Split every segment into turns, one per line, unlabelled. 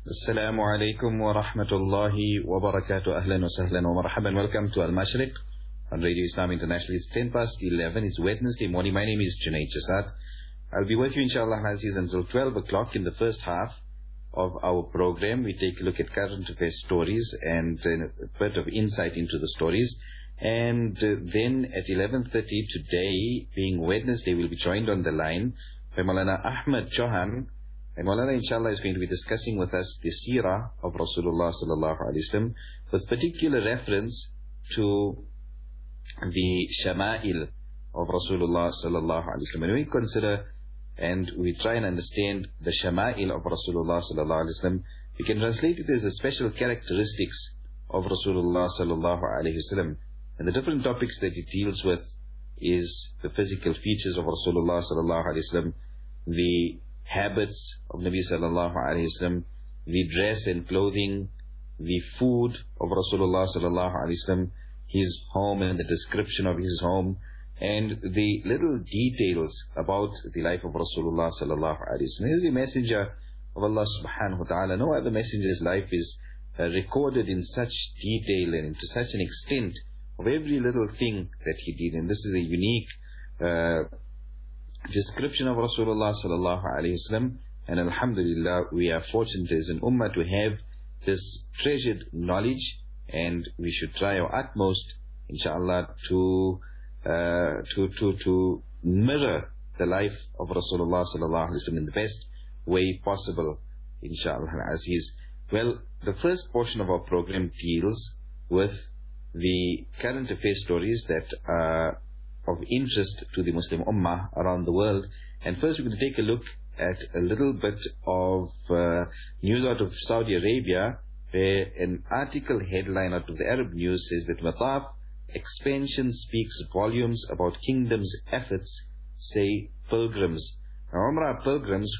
Assalamu alaikum wa rahmatullahi wa barakatuh. Ahlan wa sahlan wa marhaban. Welcome to Al-Mashriq on Radio Islam International. It's 10 past 11. It's Wednesday morning. My name is Junaid Jasad. I'll be with you inshallah Aziz until 12 o'clock in the first half of our program. We take a look at current affairs stories and a bit of insight into the stories. And then at 11:30 today, being Wednesday, we'll be joined on the line by Maulana Ahmad Chauhan. And Maulana inshallah is going to be discussing with us the seerah of Rasulullah sallallahu alaihi wasallam with particular reference to the shama'il of Rasulullah sallallahu alaihi wasallam. When we consider and we try and understand the shama'il of Rasulullah sallallahu alaihi wasallam, we can translate it as the special characteristics of Rasulullah sallallahu alaihi wasallam. And the different topics that it deals with is the physical features of Rasulullah sallallahu alaihi wasallam, the habits of Nabi sallallahu alaihi wasallam, the dress and clothing, the food of Rasulullah sallallahu alaihi wasallam, his home and the description of his home, and the little details about the life of Rasulullah sallallahu alaihi wasallam. He is the messenger of Allah subhanahu wa ta'ala. No other messenger's life is recorded in such detail and to such an extent of every little thing that he did. And this is a unique description of Rasulullah sallallahu alaihi wasallam, and alhamdulillah we are fortunate as an ummah to have this treasured knowledge, and we should try our utmost inshallah to mirror the life of Rasulullah sallallahu alaihi wasallam in the best way possible inshallah aziz. Well, the first portion of our program deals with the current affairs stories that are of interest to the Muslim Ummah around the world. And first we're going to take a look at a little bit of news out of Saudi Arabia, where an article headline out of the Arab news says that Mataf expansion speaks volumes about kingdom's efforts, say pilgrims. Now, Umrah pilgrims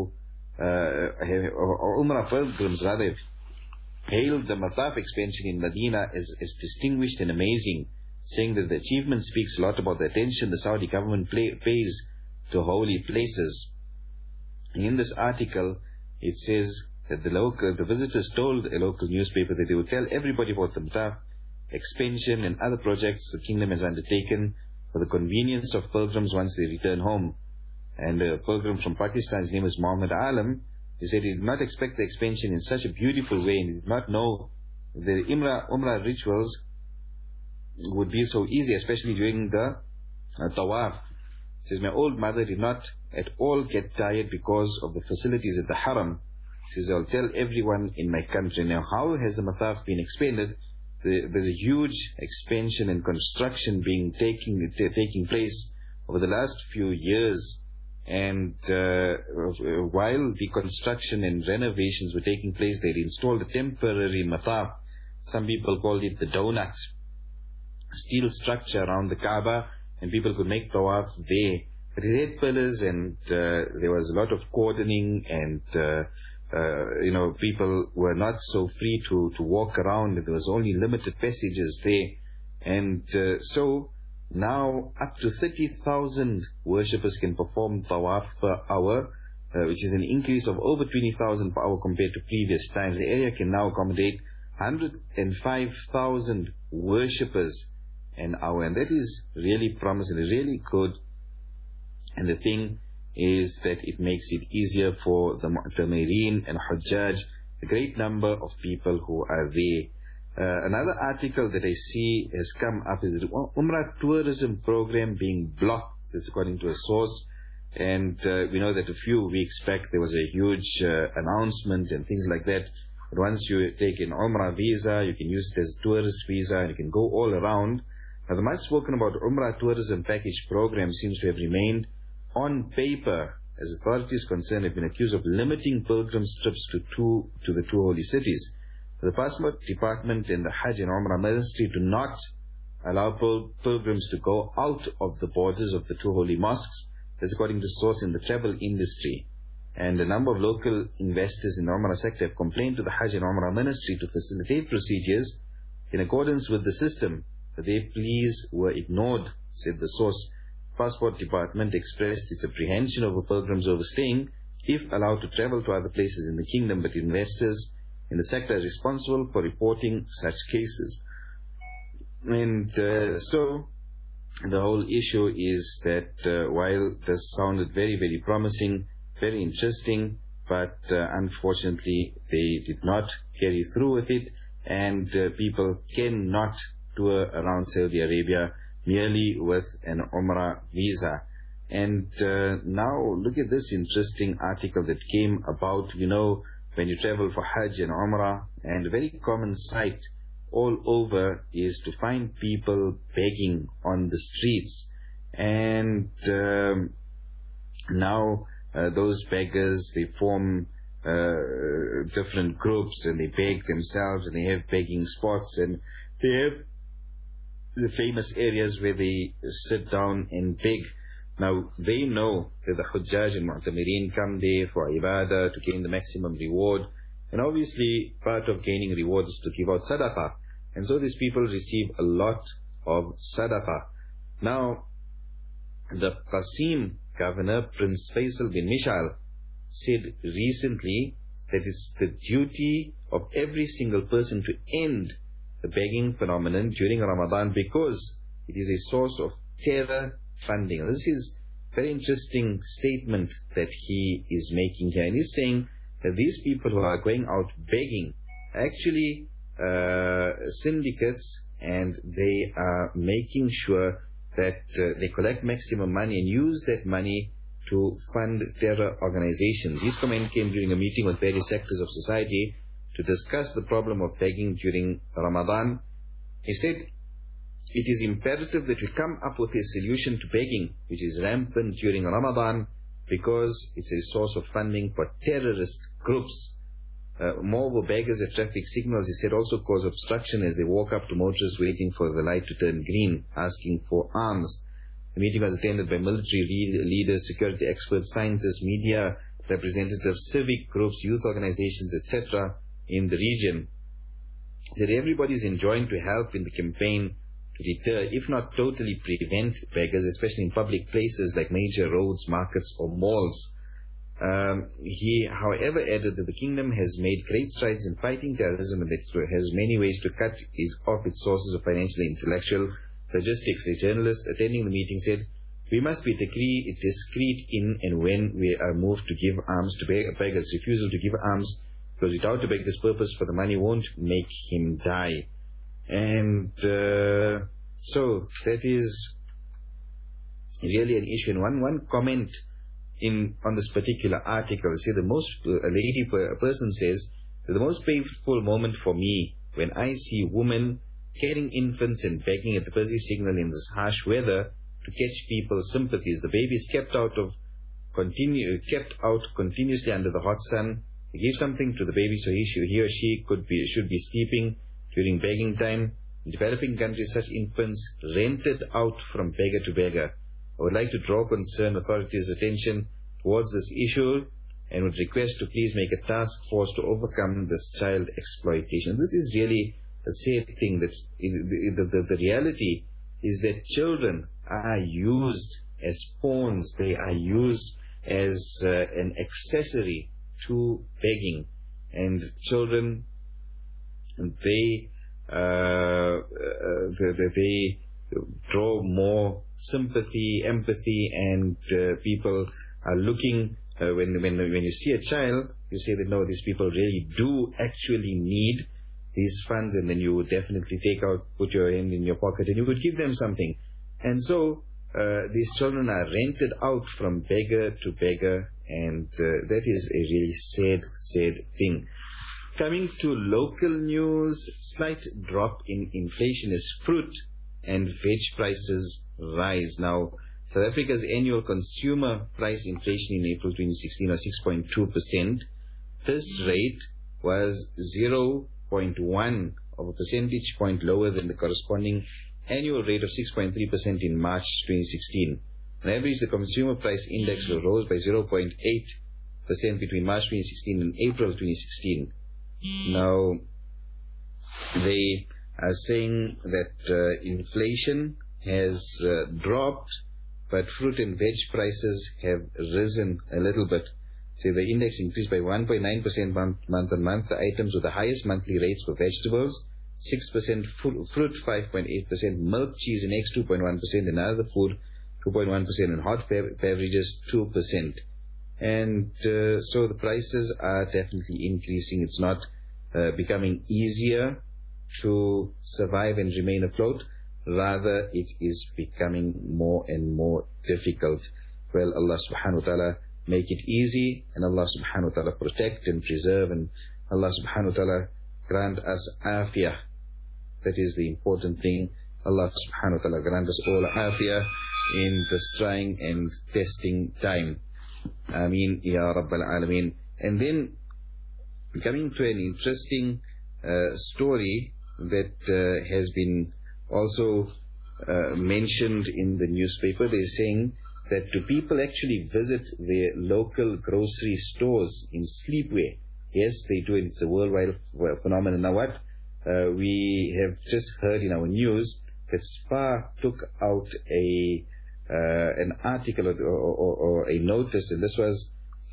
hailed the Mataf expansion in Medina as distinguished and amazing, saying that the achievement speaks a lot about the attention the Saudi government pays to holy places. In this article, it says that the visitors told a local newspaper that they would tell everybody about the Mataf expansion and other projects the kingdom has undertaken for the convenience of pilgrims once they return home. And a pilgrim from Pakistan, his name is Muhammad Alam, he said he did not expect the expansion in such a beautiful way, and he did not know the Umrah rituals would be so easy, especially during the tawaf. He says, my old mother did not at all get tired because of the facilities at the haram. He says, I'll tell everyone in my country. Now, how has the Mataf been expanded? There's a huge expansion and construction taking place over the last few years. And while the construction and renovations were taking place, they installed a temporary Mataf. Some people called it the donut, steel structure around the Kaaba, and people could make tawaf there. But it had pillars, and there was a lot of cordoning, and people were not so free to walk around. There was only limited passages there, and so now up to 30,000 worshippers can perform tawaf per hour, which is an increase of over 20,000 per hour compared to previous times. The area can now accommodate 105,000 worshippers an hour, and that is really promising, really good. And the thing is that it makes it easier for the Mu'tamirin and Hujjaj, a great number of people who are there. Another article that I see has come up is the Umrah tourism program being blocked. That's according to a source. And we know that a few weeks back there was a huge announcement and things like that. But once you take an Umrah visa, you can use it as a tourist visa and you can go all around. Now, the much spoken about Umrah tourism package program seems to have remained on paper, as authorities concerned have been accused of limiting pilgrims' trips to the two holy cities. The Passport Department and the Hajj and Umrah Ministry do not allow pilgrims to go out of the borders of the two holy mosques. That's according to source in the travel industry. And a number of local investors in the Umrah sector have complained to the Hajj and Umrah Ministry to facilitate procedures in accordance with the system. But their pleas were ignored, said the source. Passport Department expressed its apprehension over pilgrims overstaying if allowed to travel to other places in the kingdom, but investors in the sector are responsible for reporting such cases. And so the whole issue is that while this sounded very, very promising, very interesting, but unfortunately they did not carry through with it, and people cannot tour around Saudi Arabia merely with an Umrah visa. And now look at this interesting article that came about, when you travel for Hajj and Umrah, and a very common sight all over is to find people begging on the streets. And now those beggars, they form different groups, and they beg themselves, and they have begging spots, and they have the famous areas where they sit down and beg. Now they know that the Hujjaj and Mu'tamirin come there for ibadah to gain the maximum reward, and obviously part of gaining rewards is to give out sadaqah, and so these people receive a lot of sadaqah. Now the Qasim governor, Prince Faisal bin Mishal, said recently that it's the duty of every single person to end the begging phenomenon during Ramadan, because it is a source of terror funding. This is a very interesting statement that he is making here, and he's saying that these people who are going out begging are actually syndicates, and they are making sure that they collect maximum money and use that money to fund terror organizations. His comment came during a meeting with various sectors of society to discuss the problem of begging during Ramadan. He said, it is imperative that we come up with a solution to begging, which is rampant during Ramadan, because it's a source of funding for terrorist groups. More beggars at traffic signals, he said, also cause obstruction as they walk up to motorists waiting for the light to turn green, asking for alms. The meeting was attended by military leaders, security experts, scientists, media representatives, civic groups, youth organizations, etc. in the region. He said everybody is enjoying to help in the campaign to deter, if not totally prevent, beggars, especially in public places like major roads, markets or malls. He, however, added that the kingdom has made great strides in fighting terrorism, and that it has many ways to cut off its sources of financial and intellectual logistics. A journalist attending the meeting said, we must be discreet in and when we are moved to give alms to beggars. Refusal to give alms because without to beg this purpose for the money won't make him die. And so that is really an issue. And one comment on this particular article, say a person says, the most painful moment for me when I see women carrying infants and begging at the busy signal in this harsh weather to catch people's sympathies. The baby is kept out continuously under the hot sun. They give something to the baby so he or she should be sleeping during begging time. In developing countries, such infants rented out from beggar to beggar. I would like to draw concerned authorities' attention towards this issue and would request to please make a task force to overcome this child exploitation. This is really a sad thing. That the reality is that children are used as pawns. They are used as an accessory to begging, and children, they draw more sympathy, empathy, and people are looking, when you see a child, you say that no, these people really do actually need these funds, and then you would definitely put your hand in your pocket and you would give them something. And so these children are rented out from beggar to beggar, and that is a really sad thing. Coming to local news, slight drop in inflation as fruit and veg prices rise. Now, South Africa's annual consumer price inflation in April 2016 was 6.2%. This rate was 0.1 of a percentage point lower than the corresponding annual rate of 6.3% in March 2016. On average, the consumer price index rose by 0.8% between March 2016 and April 2016. Now, they are saying that inflation has dropped, but fruit and veg prices have risen a little bit. So the index increased by 1.9% month on month. The items with the highest monthly rates were vegetables, 6%, fruit 5.8%, milk, cheese and eggs 2.1%, and other food 2.1%, and hot beverages 2%. And so the prices are definitely increasing. It's not becoming easier to survive and remain afloat. Rather, it is becoming more and more difficult. Well, Allah subhanahu wa ta'ala make it easy, and Allah subhanahu wa ta'ala protect and preserve, and Allah subhanahu wa ta'ala grant us afiyah. That is the important thing. Allah subhanahu wa ta'ala grant us all afiyah in this trying and testing time. Ameen Ya Rabbal Alameen. And then coming to an interesting story that has been also mentioned in the newspaper. They're saying that do people actually visit their local grocery stores in sleepwear? Yes, they do, and it's a worldwide phenomenon. Now what? We have just heard in our news that SPAR took out an article or a notice, and this was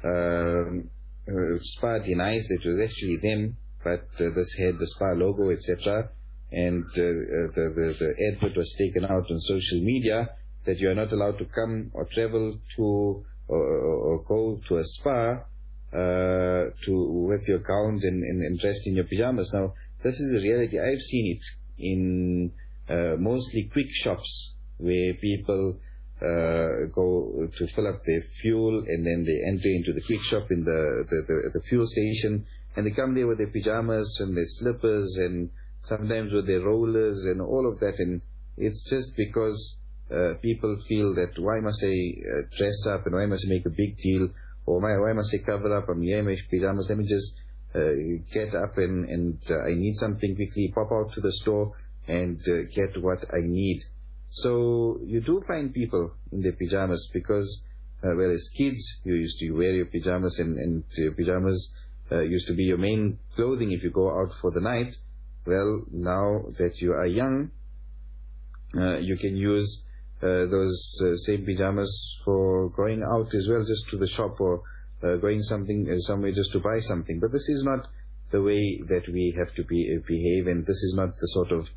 SPAR denies that it was actually them, but this had the SPAR logo, etc. And the advert was taken out on social media that you are not allowed to come or travel to or go to a spa with your gowns and dressed in your pajamas. Now, this is a reality. I've seen it in mostly quick shops where people go to fill up their fuel, and then they enter into the quick shop in the fuel station, and they come there with their pajamas and their slippers and sometimes with their rollers and all of that. And it's just because people feel that why must I dress up, and why must I make a big deal, or why must I cover up? I'm here in my pajamas. Let me just get up and I need something quickly, pop out to the store and get what I need. So you do find people in their pajamas because, well, as kids, you used to wear your pajamas, and your pajamas used to be your main clothing if you go out for the night. Well, now that you are young, you can use those same pajamas for going out as well, just to the shop, or going somewhere just to buy something. But this is not the way that we have to behave, and this is not the sort of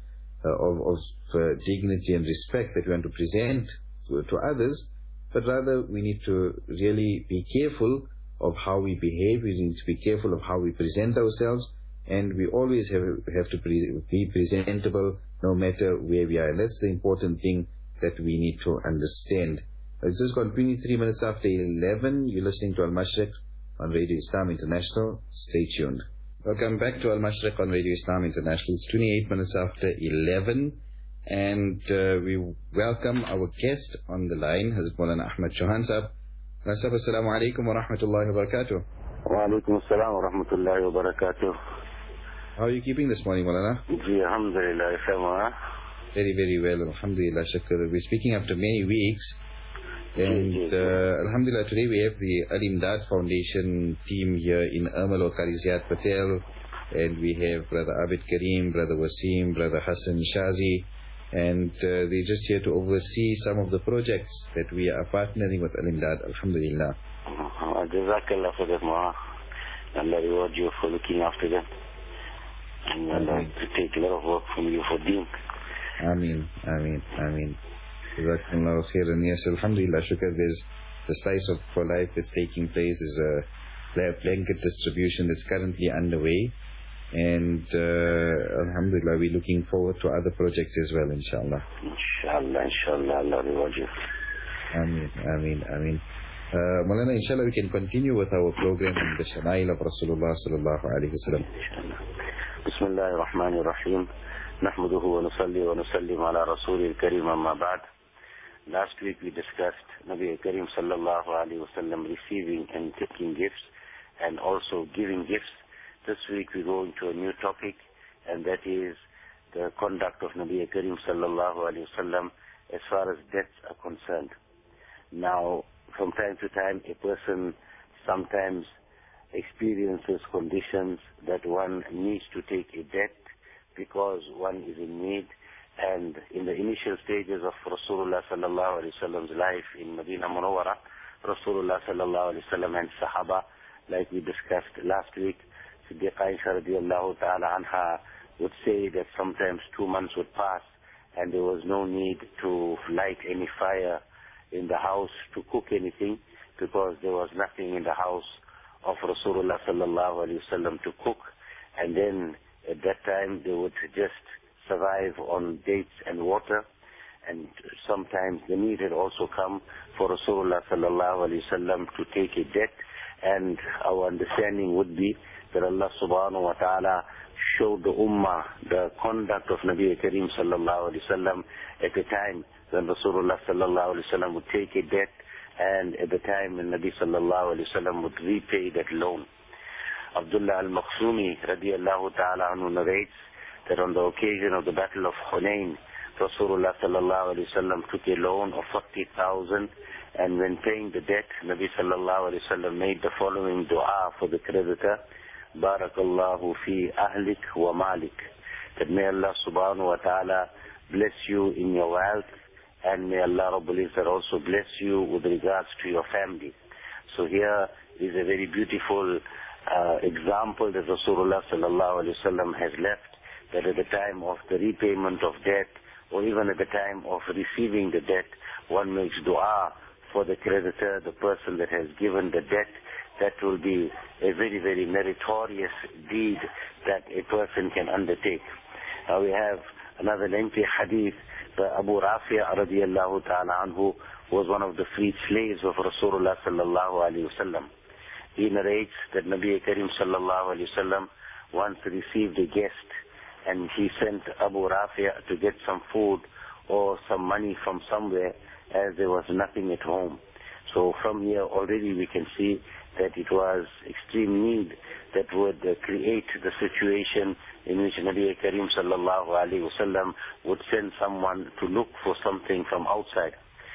dignity and respect that we want to present to others, but rather we need to really be careful of how we behave. We need to be careful of how we present ourselves, and we always have to be presentable no matter where we are. And that's the important thing that we need to understand. It's just gone 23 minutes after 11. You're listening to Al-Mashriq on Radio Islam International. Stay tuned. Welcome back to Al-Mashriq on Radio Islam International. It's 28 minutes after 11, and we welcome our guest on the line, Hazrat Maulana Ahmad Chauhan Sahab. Assalamu alaikum wa rahmatullahi wa barakatuh.
Wa alaikum assalam wa rahmatullahi wa barakatuh.
How are you keeping this morning, Maulana?
Ji, alhamdulillah.
Very, very well, alhamdulillah, shukr. We're speaking after many weeks, and alhamdulillah, today we have the Al-Imdad Foundation team here in Ermelo, Qari Patel, and we have Brother Abid Kareem, Brother Wasim, Brother Hassan Shazi, and they're just here to oversee some of the projects that we are partnering with Al-Imdad, alhamdulillah.
Jazakallah for that, Ma. Allah reward you for looking after them, and Allah to take a lot of work from you for Deen.
Ameen, ameen, ameen. Jazakallahu khairan. Yes, alhamdulillah, shukr. There's the Slice for Life that's taking place. There's a blanket distribution that's currently underway, and alhamdulillah, we're looking forward to other projects as well, inshallah.
Inshallah, Allah reward you.
Ameen, ameen, ameen. Maulana, inshallah, we can continue with our program in the Shama'il of Rasulullah sallallahu alayhi wa sallam.
Bismillahir Rahmanir Rahim. نحمده ونصلي ونسلم على رسول الكريم أما بعد. Last week we discussed Nabi Karim sallallahu alayhi wa sallam receiving and taking gifts and also giving gifts. This week we go into a new topic, and that is the conduct of Nabi Karim sallallahu alayhi wa sallam as far as debts are concerned. Now, from time to time, a person sometimes experiences conditions that one needs to take a debt because one is in need. And in the initial stages of Rasulullah sallallahu alaihi wasallam's life in Medina Munawwara, Rasulullah sallallahu alaihi wasallam and Sahaba like we discussed last week, Siddiqa Aisha radiallahu ta'ala anha would say that sometimes 2 months would pass and there was no need to light any fire in the house to cook anything, because there was nothing in the house of Rasulullah sallallahu alaihi wasallam to cook. And then at that time they would just survive on dates and water. And sometimes the need had also come for Rasulullah sallallahu alaihi wasallam to take a debt. And our understanding would be that Allah subhanahu wa ta'ala showed the ummah the conduct of Nabi Kareem sallallahu alaihi wasallam at the time when Rasulullah sallallahu alaihi wasallam would take a debt, and at the time when Nabi sallallahu alaihi wasallam would repay that loan. Abdullah al-Makhzumi radiallahu ta'ala anhu narrates that on the occasion of the Battle of Hunayn, Rasulullah sallallahu alaihi wasallam took a loan of 40,000, and when paying the debt, Nabi sallallahu alaihi wasallam made the following dua for the creditor: Barakallahu fi ahlik wa malik. That may Allah subhanahu wa ta'ala bless you in your wealth, and may Allah Rabbul Izzat also bless you with regards to your family. So here is a very beautiful example that Rasulullah sallallahu alaihi wasallam has left, that at the time of the repayment of debt, or even at the time of receiving the debt, one makes dua for the creditor, the person that has given the debt. That will be a very, very meritorious deed that a person can undertake. Now we have another lengthy hadith. Abu Rafi' radiallahu ta'ala anhu was one of the freed slaves of Rasulullah sallallahu alayhi wasallam. He narrates that Nabi Karim sallallahu alayhi wasallam once received a guest, and he sent Abu Rafi' to get some food or some money from somewhere, as there was nothing at home. So from here already we can see that it was extreme need that would create the situation in which Nabi Karim sallallahu alayhi wasallam would send someone to look for something from outside.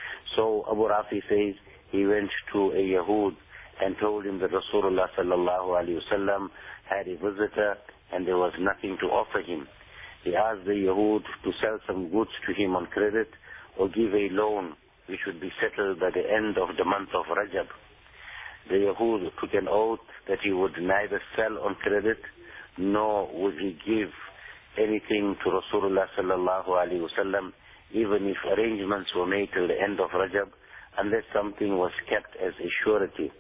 So Abu Rafi says he went to a Yahud and told him that Rasulullah sallallahu alayhi wasallam had a visitor and there was nothing to offer him. He asked the Yahud to sell some goods to him on credit or give a loan which would be settled by the end of the month of Rajab. The Yahud took an oath that he would neither sell on credit nor would he give anything to Rasulullah sallallahu alaihi wasallam, even if arrangements were made till the end of Rajab, unless something was kept as a surety.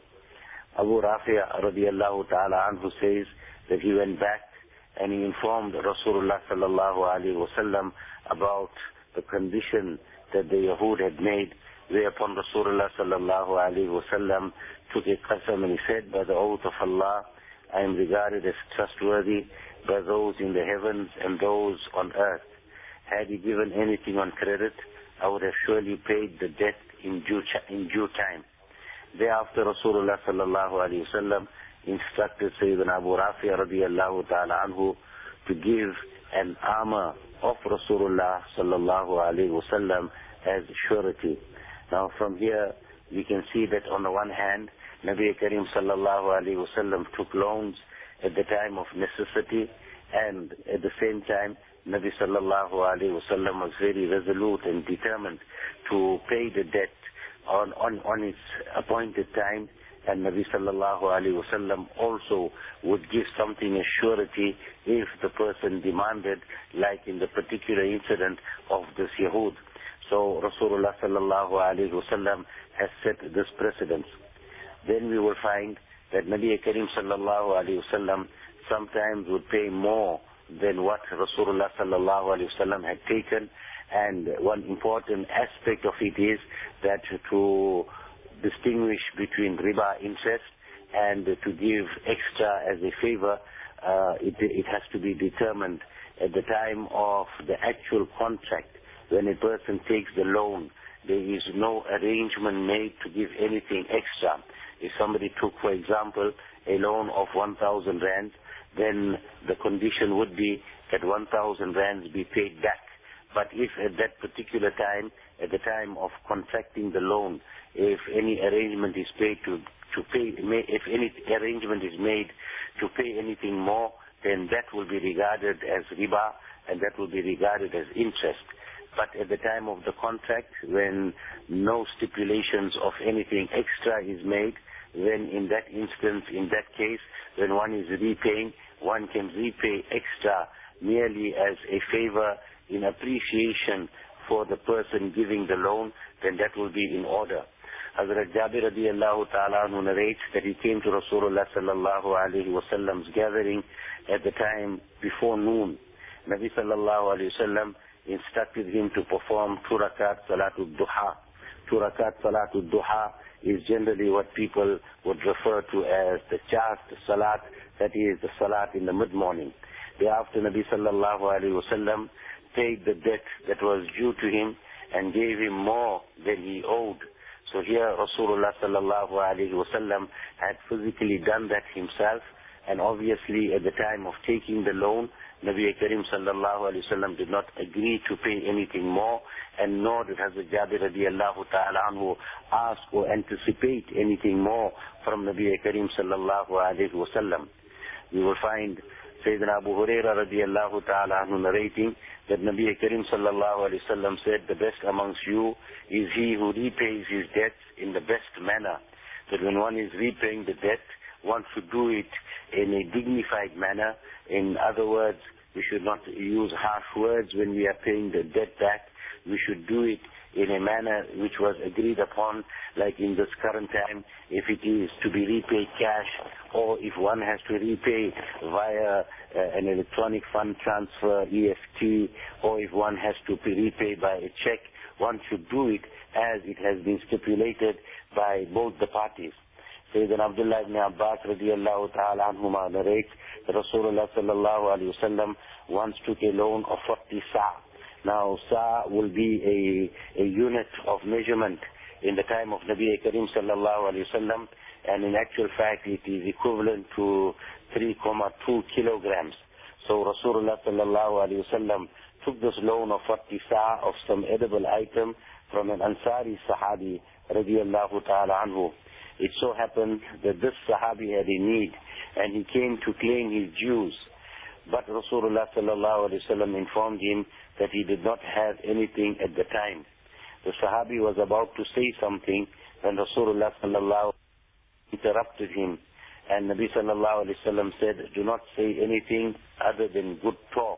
Abu Rafi' radiallahu ta'ala anhu says that he went back and he informed Rasulullah sallallahu alaihi wasallam about the condition that the Yahud had made, whereupon Rasulullah sallallahu alaihi wasallam took a qasam and he said, by the oath of Allah, I am regarded as trustworthy by those in the heavens and those on earth. Had he given anything on credit, I would have surely paid the debt in due time. Thereafter Rasulullah sallallahu alaihi wasallam instructed Sayyidina Abu Rafi' radiyallahu ta'ala anhu to give an armor of Rasulullah sallallahu alaihi wasallam as surety. Now from here we can see that on the one hand, Nabi Karim sallallahu alaihi wasallam took loans at the time of necessity, and at the same time Nabi sallallahu alaihi wasallam was very resolute and determined to pay the debt on its appointed time. And Nabi sallallahu alaihi wasallam also would give something as surety if the person demanded, like in the particular incident of this Yahud. So Rasulullah sallallahu alaihi wasallam has set this precedence. Then we will find that Nabi Karim sallallahu alaihi wasallam sometimes would pay more than what Rasulullah sallallahu alaihi wasallam had taken. And one important aspect of it is that to distinguish between riba interest and to give extra as a favor, it has to be determined at the time of the actual contract. When a person takes the loan, there is no arrangement made to give anything extra. If somebody took, for example, a loan of 1,000 rands, then the condition would be that 1,000 rands be paid back. But if at that particular time, at the time of contracting the loan, if any arrangement is made to pay anything more, then that will be regarded as riba, and that will be regarded as interest. But at the time of the contract, when no stipulations of anything extra is made, then in that instance, in that case, when one is repaying, one can repay extra merely as a favor in appreciation for the person giving the loan, then that will be in order. Hazrat Jabir radiallahu ta'ala anhu narrates that he came to Rasulullah sallallahu alayhi wa sallam's gathering at the time before noon. Nabi sallallahu alayhi wa sallam instructed him to perform 2 rakat salatul duha. 2 rakat salatul duha is generally what people would refer to as the chaste salat, that is the salat in the mid-morning. Thereafter Nabi sallallahu alayhi wa sallam paid the debt that was due to him and gave him more than he owed. So here Rasulullah sallallahu alayhi wa sallam had physically done that himself, and obviously at the time of taking the loan, Nabi Karim sallallahu alayhi wa sallam did not agree to pay anything more, and nor did Hazrat Jabir radiallahu ta'ala anhu ask or anticipate anything more from Nabi Karim sallallahu alayhi wa sallam. We will find Sayyidina Abu Huraira radiallahu ta'ala anhu narrating that Nabi Karim sallallahu alayhi wa sallam said, the best amongst you is he who repays his debts in the best manner. That when one is repaying the debt, one should do it in a dignified manner. In other words, we should not use harsh words when we are paying the debt back. We should do it in a manner which was agreed upon, like in this current time, if it is to be repaid cash, or if one has to repay via an electronic fund transfer, EFT, or if one has to be repaid by a check, one should do it as it has been stipulated by both the parties. Sayyidina Abdullah ibn Abbas radiallahu ta'ala anhuma narrates that Rasulullah sallallahu alayhi wa sallam once took a loan of 40 sa'. Now, sa' will be a unit of measurement in the time of Nabi Karim sallallahu alayhi wa sallam, and in actual fact it is equivalent to 3.2 kilograms. So Rasulullah sallallahu alayhi wa sallam took this loan of 40 sa' of some edible item from an Ansari Sahabi radiallahu ta'ala anhu. It so happened that this Sahabi had a need, and he came to claim his dues. But Rasulullah sallallahu alayhi wa sallam informed him that he did not have anything at the time. The Sahabi was about to say something when Rasulullah sallallahu interrupted him, and Nabi sallallahu alayhi wa sallam said, do not say anything other than good talk.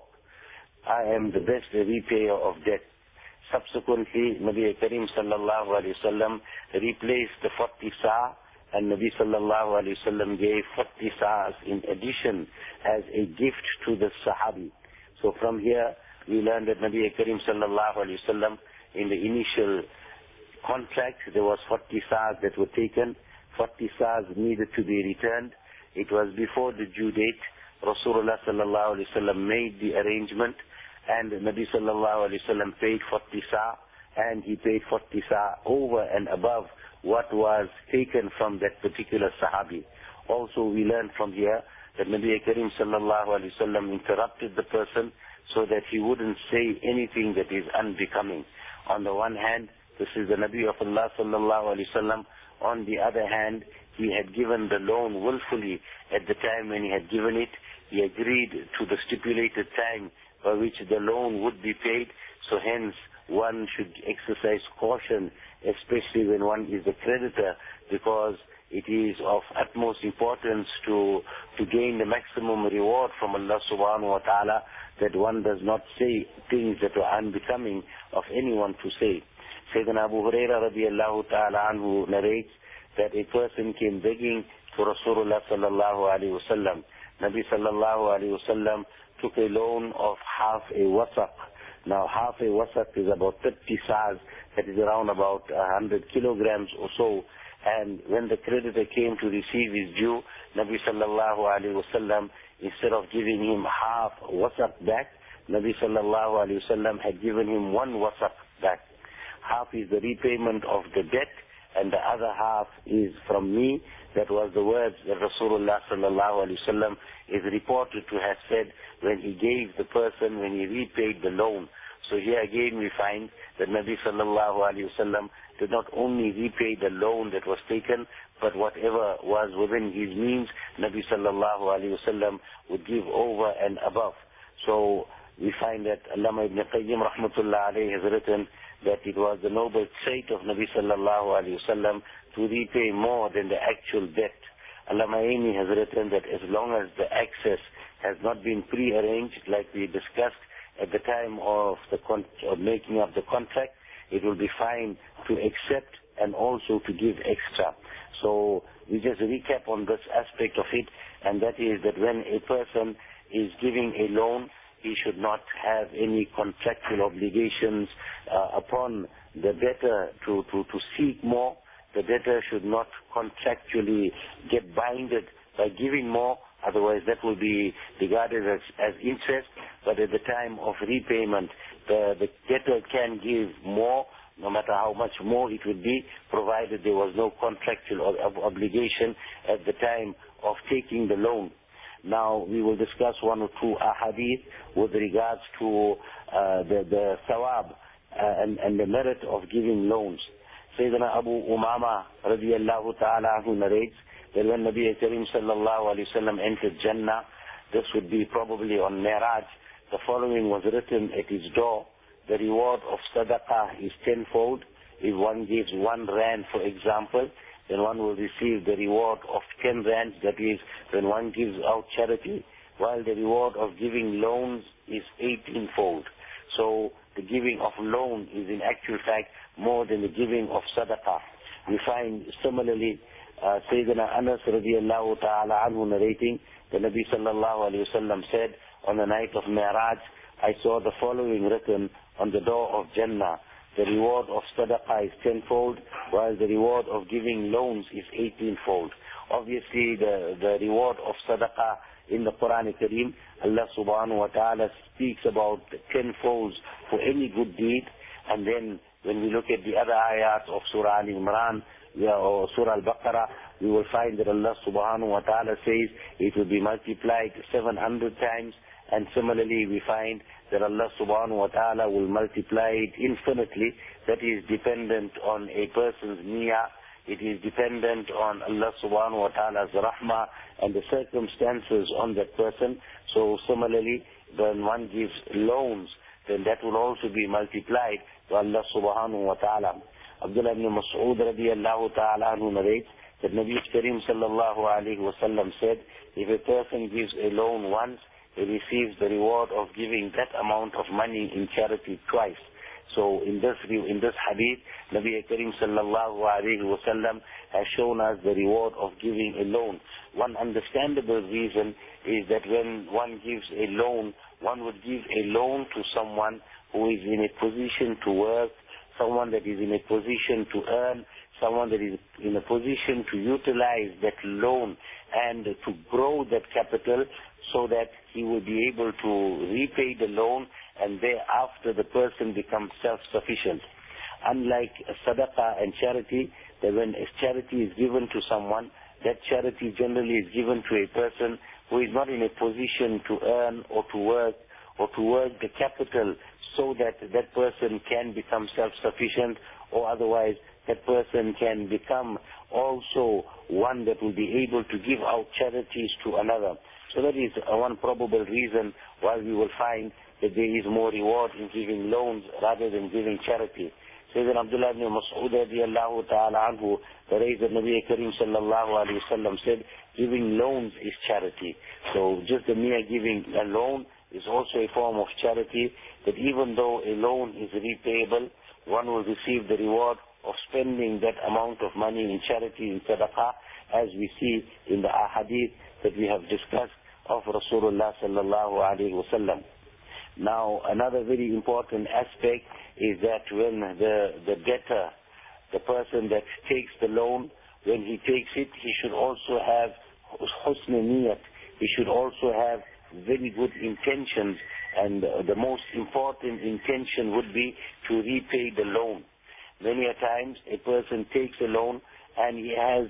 I am the best repayer of debt. Subsequently, Nabi Karim sallallahu alayhi wa sallam replaced the 40 sa', and Nabi sallallahu alayhi wa sallam gave 40 sa'as in addition as a gift to the Sahabi. So from here, we learned that Nabi Karim sallallahu alayhi wa sallam, in the initial contract, there was 40 sa'as that were taken. 40 sa'as needed to be returned. It was before the due date. Rasulullah sallallahu alayhi wa sallam made the arrangement, and Nabi sallallahu alayhi wa sallam paid 40 sa', and he paid 40 sa' over and above what was taken from that particular Sahabi. Also, we learn from here that Nabi Karim sallallahu alayhi wa sallam interrupted the person so that he wouldn't say anything that is unbecoming. On the one hand, this is the Nabi of Allah sallallahu alayhi wa sallam. On the other hand, he had given the loan willfully at the time when he had given it. He agreed to the stipulated time by which the loan would be paid. So hence, one should exercise caution, especially when one is a creditor, because it is of utmost importance to gain the maximum reward from Allah subhanahu wa ta'ala, that one does not say things that are unbecoming of anyone to say. Sayyidina Abu Huraira radiallahu ta'ala anhu narrates that a person came begging to Rasulullah sallallahu alayhi wa sallam. Nabi sallallahu alayhi wa sallam took a loan of half a wasaq. Now half a wasaq is about 30 sa'as, that is around about 100 kilograms or so. And when the creditor came to receive his due, Nabi sallallahu alayhi wa sallam, instead of giving him half wasaq back, Nabi sallallahu alayhi wa sallam had given him 1 wasaq back. Half is the repayment of the debt, and the other half is from me. That was the words that Rasulullah sallallahu alayhi wa sallam is reported to have said when he gave the person, when he repaid the loan. So here again we find that Nabi sallallahu alayhi wa sallam did not only repay the loan that was taken, but whatever was within his means, Nabi sallallahu alayhi wa sallam would give over and above. So we find that Allama ibn Qayyim rahmatullah alayhi has written that it was the noble trait of Nabi sallallahu alayhi wasallam to repay more than the actual debt. Allama Aini has written that as long as the access has not been pre-arranged, like we discussed at the time of the making of the contract, it will be fine to accept and also to give extra. So we just recap on this aspect of it, and that is that when a person is giving a loan, he should not have any contractual obligations upon the debtor to seek more. The debtor should not contractually get binded by giving more, otherwise that will be regarded as interest. But at the time of repayment, the debtor can give more, no matter how much more it would be, provided there was no contractual obligation at the time of taking the loan. Now we will discuss one or two ahadith with regards to the thawab and the merit of giving loans. Sayyidina Abu Umama radiyallahu ta'ala anhu narrates that when Nabi Karim sallallahu alayhi wa sallam entered Jannah, this would be probably on Mi'raj, the following was written at his door: the reward of sadaqah is tenfold. If one gives 1 rand, for example, then one will receive the reward of 10 rands, that is, when one gives out charity, while the reward of giving loans is 18-fold. So the giving of loan is in actual fact more than the giving of sadaqah. We find similarly Sayyidina Anas radiyallahu ta'ala anhu narrating, the Nabi sallallahu alayhi wa sallam said, on the night of Mi'raj, I saw the following written on the door of Jannah: the reward of sadaqah is tenfold, while the reward of giving loans is 18-fold. Obviously, the reward of sadaqah in the Quran Kareem, Allah subhanahu wa ta'ala speaks about 10-folds for any good deed. And then when we look at the other ayats of Surah Al-Imran or Surah Al-Baqarah, we will find that Allah subhanahu wa ta'ala says it will be multiplied 700 times. And similarly, we find that Allah subhanahu wa ta'ala will multiply it infinitely. That is dependent on a person's niyyah. It is dependent on Allah subhanahu wa ta'ala's rahmah and the circumstances on that person. So similarly, when one gives loans, then that will also be multiplied to Allah subhanahu wa ta'ala. Abdullah ibn Mas'ud radiyallahu ta'ala anhu narrates that Nabi Karim sallallahu alayhi wa sallam said, if a person gives a loan once, he receives the reward of giving that amount of money in charity twice. So in this hadith, Nabi Karim sallallahu alayhi wa sallam has shown us the reward of giving a loan. One understandable reason is that when one gives a loan, one would give a loan to someone who is in a position to work, someone that is in a position to earn, someone that is in a position to utilize that loan and to grow that capital, so that he will be able to repay the loan and thereafter the person becomes self-sufficient. Unlike sadaqah and charity, that when a charity is given to someone, that charity generally is given to a person who is not in a position to earn or to work the capital, so that that person can become self-sufficient, or otherwise that person can become also one that will be able to give out charities to another. So that is one probable reason why we will find that there is more reward in giving loans rather than giving charity. Sayyidina Abdullah ibn Mas'ud radiyallahu ta'ala anhu, the that Nabi Karim sallallahu alayhi wa sallam said, giving loans is charity. So just the mere giving a loan is also a form of charity, that even though a loan is repayable, one will receive the reward of spending that amount of money in charity, in sadaqah, as we see in the ahadith that we have discussed of Rasulullah sallallahu alayhi wa sallam. Now, another very important aspect is that when the debtor, the person that takes the loan, when he takes it, he should also have husn niyat. He should also have very good intentions, and the most important intention would be to repay the loan. Many a times a person takes a loan and he has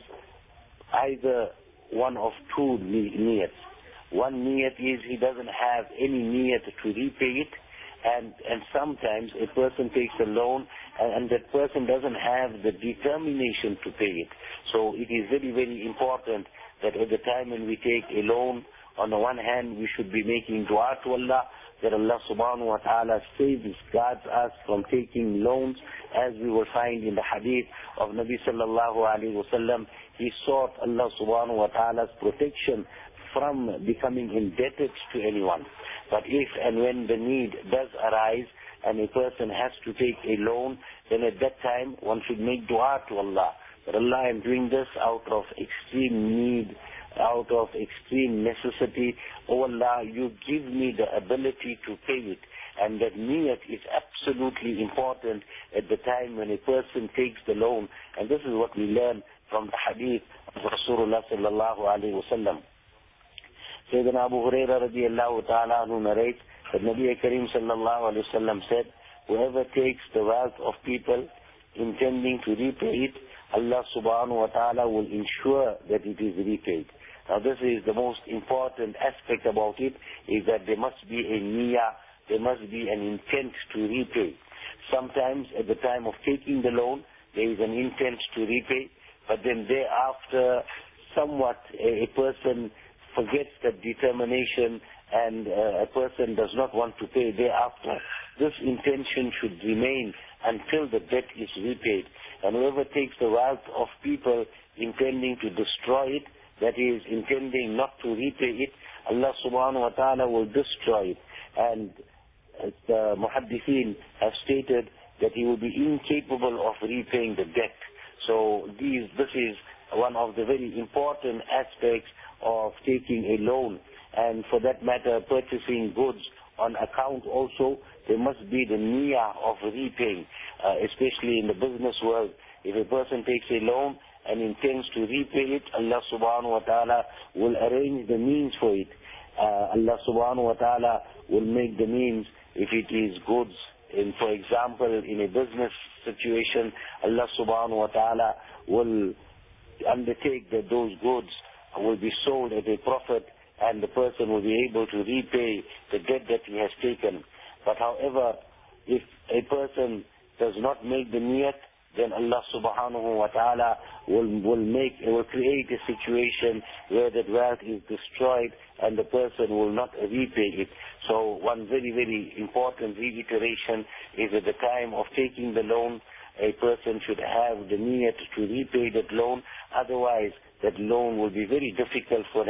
either one of two niyats. One niyat is he doesn't have any niyat to repay it, and sometimes a person takes a loan and that person doesn't have the determination to pay it. So it is very, very important that at the time when we take a loan On the one hand, we should be making dua to Allah, that Allah subhanahu wa ta'ala saves, guards us from taking loans, as we will find in the hadith of Nabi sallallahu alayhi wa sallam. He sought Allah subhanahu wa ta'ala's protection from becoming indebted to anyone. But if and when the need does arise and a person has to take a loan, then at that time one should make dua to Allah. But Allah, I am doing this out of extreme need, out of extreme necessity. Oh Allah, you give me the ability to pay it. And that niyat is absolutely important at the time when a person takes the loan. And this is what we learn from the hadith of Rasulullah sallallahu alayhi wa sallam. Sayyidina Abu Hurairah radiallahu ta'ala anhu narrates that Nabi Karim sallallahu alayhi wa sallam said, whoever takes the wealth of people intending to repay it, Allah subhanahu wa ta'ala will ensure that it is repaid. Now this is the most important aspect about it, is that there must be a niyyah, there must be an intent to repay. Sometimes at the time of taking the loan, there is an intent to repay, but then thereafter somewhat a person forgets that determination and a person does not want to pay thereafter. This intention should remain until the debt is repaid. And whoever takes the wealth of people intending to destroy it, that is, intending not to repay it, Allah subhanahu wa ta'ala will destroy it. And the muhaddithin have stated that he will be incapable of repaying the debt. So this is one of the very important aspects of taking a loan. And for that matter, purchasing goods on account also, there must be the niyyah of repaying, especially in the business world. If a person takes a loan and intends to repay it, Allah subhanahu wa ta'ala will arrange the means for it. Allah subhanahu wa ta'ala will make the means if it is goods. And for example, in a business situation, Allah subhanahu wa ta'ala will undertake that those goods will be sold at a profit and the person will be able to repay the debt that he has taken. But however, if a person does not make the niyat, then Allah subhanahu wa ta'ala will create a situation where that wealth is destroyed and the person will not repay it. So one very, very important reiteration is at the time of taking the loan, a person should have the niyat to repay that loan. Otherwise, that loan will be very difficult for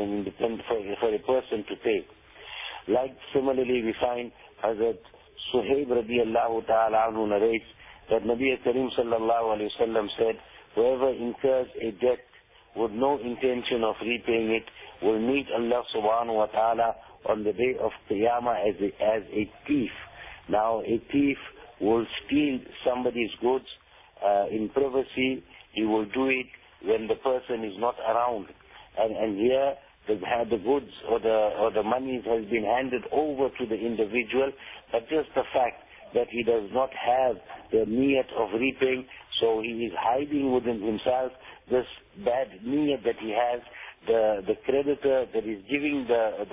a person to pay. Like similarly, we find Hazrat Suhaib radiallahu ta'ala anhu narrates that Nabi Karim sallallahu alayhi wa sallam said, whoever incurs a debt with no intention of repaying it will meet Allah subhanahu wa ta'ala on the day of Qiyamah as a thief. Now a thief will steal somebody's goods in privacy. He will do it when the person is not around. And here the goods or the money has been handed over to the individual, but just the fact that he does not have the niyat of repaying, so he is hiding within himself this bad niyat that he has. The creditor that is giving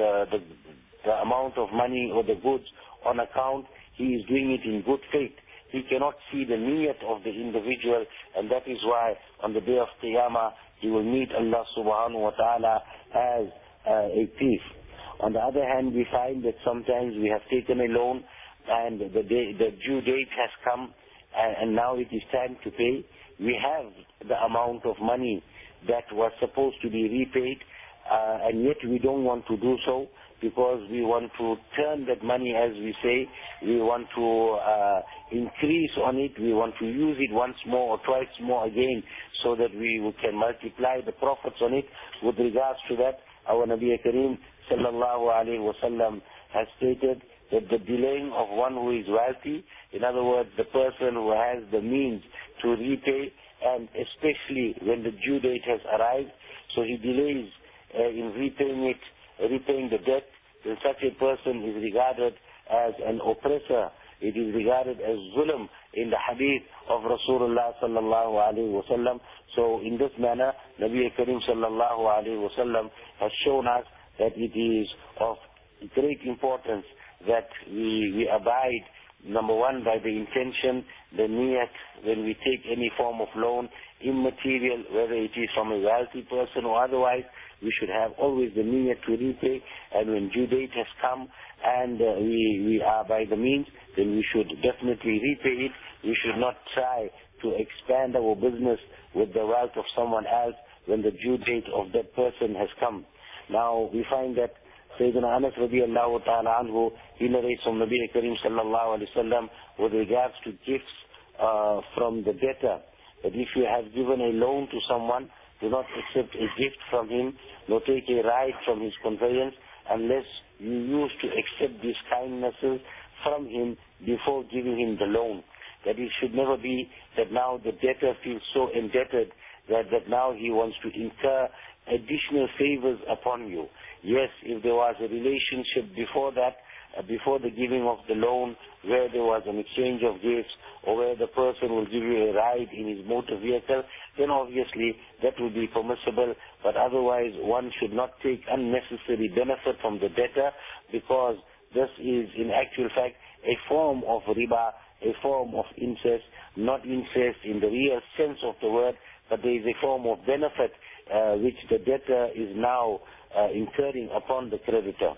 the amount of money or the goods on account, he is doing it in good faith. He cannot see the niyat of the individual, and that is why on the day of Qiyamah he will meet Allah subhanahu wa ta'ala as a thief. On the other hand, we find that sometimes we have taken a loan and the due date has come and now it is time to pay. We have the amount of money that was supposed to be repaid, and yet we don't want to do so because we want to turn that money, as we say. We want to increase on it. We want to use it once more or twice more again so that we can multiply the profits on it. With regards to that, our Nabi Karim sallallahu alayhi wa sallam has stated that the delaying of one who is wealthy, in other words, the person who has the means to repay, and especially when the due date has arrived, so he delays in repaying the debt, then such a person is regarded as an oppressor. It is regarded as zulm in the hadith of Rasulullah sallallahu alayhi wa sallam. So in this manner, Nabi Karim sallallahu alayhi wa sallam has shown us that it is of great importance that we abide Number one, by the intention, the niyat, when we take any form of loan, immaterial, whether it is from a wealthy person or otherwise, we should have always the niyat to repay. And when due date has come and we are by the means, then we should definitely repay it. We should not try to expand our business with the wealth of someone else when the due date of that person has come. Now, we find that Sayyidina Anas radiallahu ta'ala anhu, he narrates from Nabi Karim sallallahu alayhi wa sallam with regards to gifts from the debtor, that if you have given a loan to someone, do not accept a gift from him, nor take a ride from his conveyance, unless you used to accept these kindnesses from him before giving him the loan. That it should never be that now the debtor feels so indebted that now he wants to incur additional favors upon you. Yes, if there was a relationship before that, before the giving of the loan, where there was an exchange of gifts, or where the person will give you a ride in his motor vehicle, then obviously that will be permissible. But otherwise, one should not take unnecessary benefit from the debtor, because this is in actual fact a form of riba, a form of incest, not incest in the real sense of the word, but there is a form of benefit which the debtor is now incurring upon the creditor.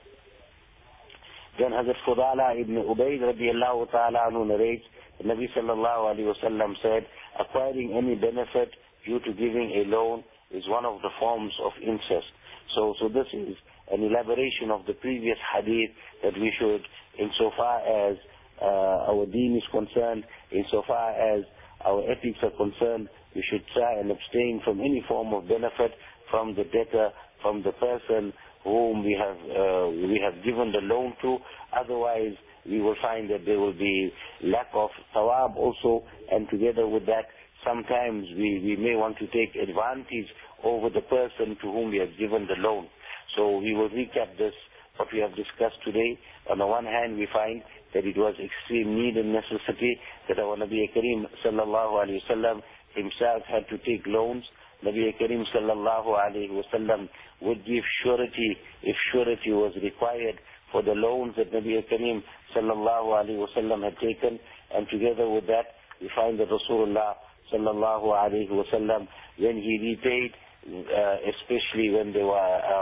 Then Hazrat Fudala ibn Ubayd radiallahu ta'ala anhu narrates, the Nabi sallallahu alayhi wa sallam said, acquiring any benefit due to giving a loan is one of the forms of incest. So this is an elaboration of the previous hadith, that we should, insofar as our deen is concerned, insofar as our ethics are concerned, we should try and abstain from any form of benefit from the debtor, from the person whom we have given the loan to. Otherwise, we will find that there will be lack of thawab also, and together with that, sometimes we may want to take advantage over the person to whom we have given the loan. So we will recap this, what we have discussed today. On the one hand, we find that it was extreme need and necessity that our Nabi Karim sallallahu alayhi wa sallam himself had to take loans. Nabi Karim sallallahu alayhi wa sallam would give surety if surety was required for the loans that Nabi Karim sallallahu alayhi wa sallam had taken. And together with that, we find that Rasulullah sallallahu alayhi wa sallam, when he repaid, especially when there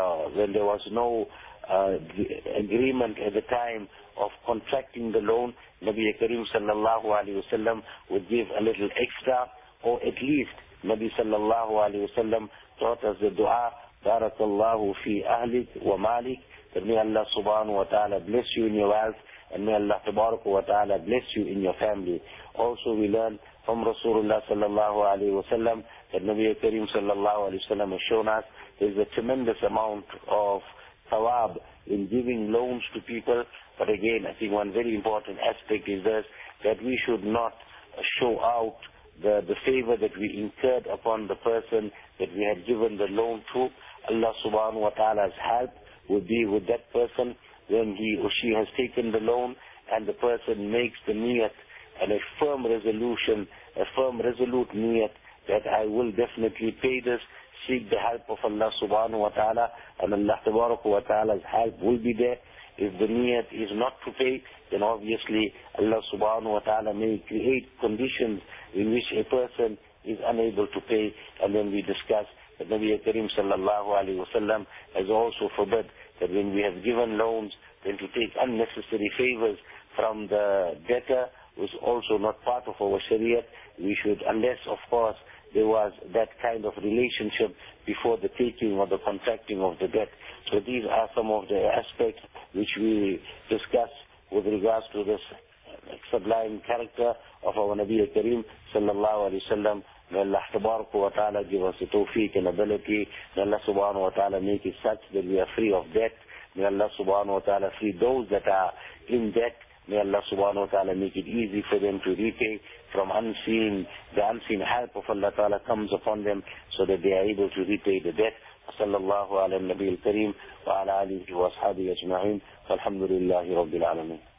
was no agreement at the time of contracting the loan, Nabi Karim sallallahu alayhi wa sallam would give a little extra, or at least Nabi sallallahu alayhi wa sallam taught us the dua, Barakallahu fi ahlik wa malik, that may Allah subhanahu wa ta'ala bless you in your wealth, and may Allah tabarak wa ta'ala bless you in your family. Also we learn from Rasulullah sallallahu alayhi wa sallam that Nabi Karim sallallahu alayhi wa sallam has shown us there is a tremendous amount of thawab in giving loans to people. But again, I think one very important aspect is this, that we should not show out the favor that we incurred upon the person that we had given the loan to. Allah subhanahu wa ta'ala's help will be with that person when he or she has taken the loan, and the person makes the niyat and a firm resolution, a firm resolute niyat that I will definitely pay this, seek the help of Allah subhanahu wa ta'ala, and Allah tabarak wa ta'ala's help will be there. If the niyat is not to pay, then obviously Allah subhanahu wa ta'ala may create conditions in which a person is unable to pay. And then we discuss that Nabi Karim sallallahu alayhi wa sallam has also forbid that when we have given loans, then to take unnecessary favors from the debtor was also not part of our Shariat. We should, unless of course there was that kind of relationship before the taking or the contracting of the debt. So these are some of the aspects which we discuss with regards to this sublime character of our Nabi Karim sallallahu alayhi wa sallam. May Allah tabarak wa ta'ala give us the tawfiq and ability. May Allah subhanahu wa ta'ala make it such that we are free of debt. May Allah subhanahu wa ta'ala free those that are in debt. May Allah subhanahu wa ta'ala make it easy for them to repay from the unseen help of Allah ta'ala comes upon them, so that they are able to repay the debt. Sallallahu ala nabi al-kareem wa ala alihi wa ashabihi ajma'in. Walhamdulillahi rabbil alameen.